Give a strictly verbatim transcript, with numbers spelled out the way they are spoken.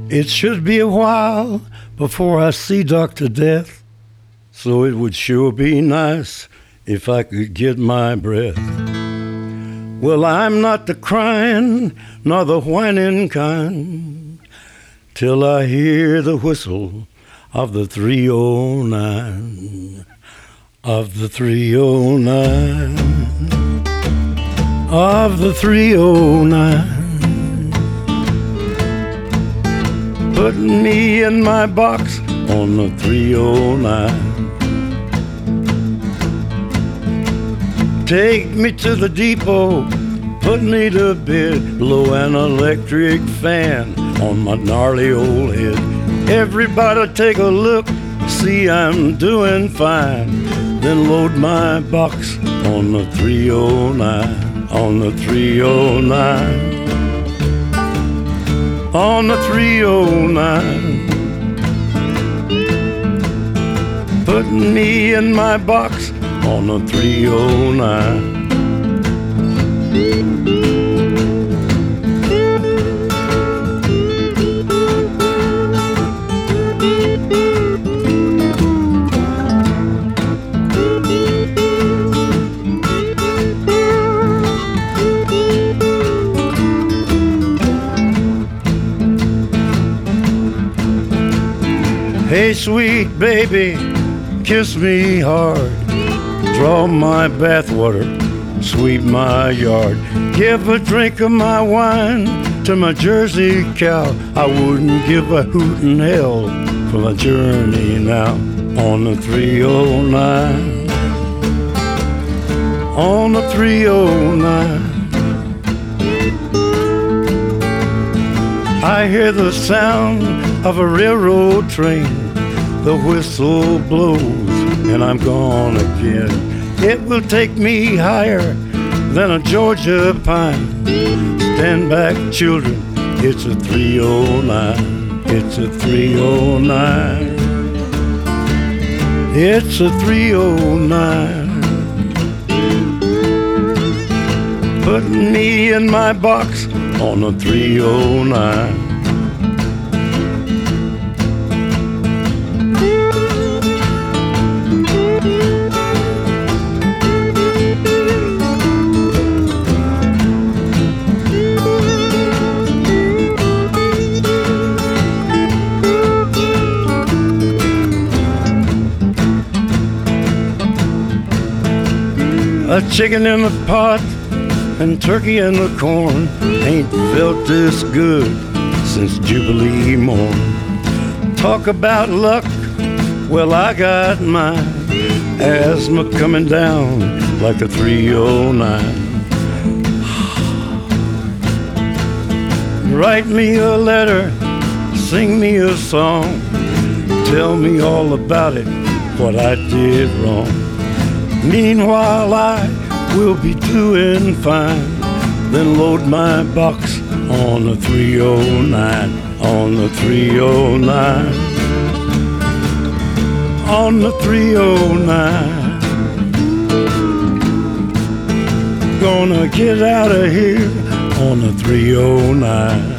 It should be a while before I see Doctor Death, so it would sure be nice if I could get my breath. Well, I'm not the crying nor the whining kind till I hear the whistle of the three oh nine, of the three oh nine, of the three oh nine. Put me in my box on the three oh nine. Take me to the depot, put me to bed, blow an electric fan on my gnarly old head. Everybody take a look, see I'm doing fine. Then load my box on the three oh nine, on the three oh nine. On the three oh nine. Put me in my box on the three oh nine. Hey, sweet baby, kiss me hard. Draw my bathwater, sweep my yard. Give a drink of my wine to my Jersey cow. I wouldn't give a hoot in hell for my journey now. On the three oh nine, on the three oh nine. I hear the sound of a railroad train. The whistle blows and I'm gone again. It will take me higher than a Georgia pine. Stand back, children, it's a three oh nine. It's a three oh nine. It's a three oh nine. Put me in my box on a three oh nine. A chicken in the pot and turkey in the corn ain't felt this good since Jubilee morn. Talk about luck, well I got mine. Asthma coming down like a three oh nine. Write me a letter, sing me a song, tell me all about it, what I did wrong. Meanwhile I will be doing fine. Then load my box on the three oh nine, on the three oh nine, on the three oh nine. Gonna get out of here on the three oh nine.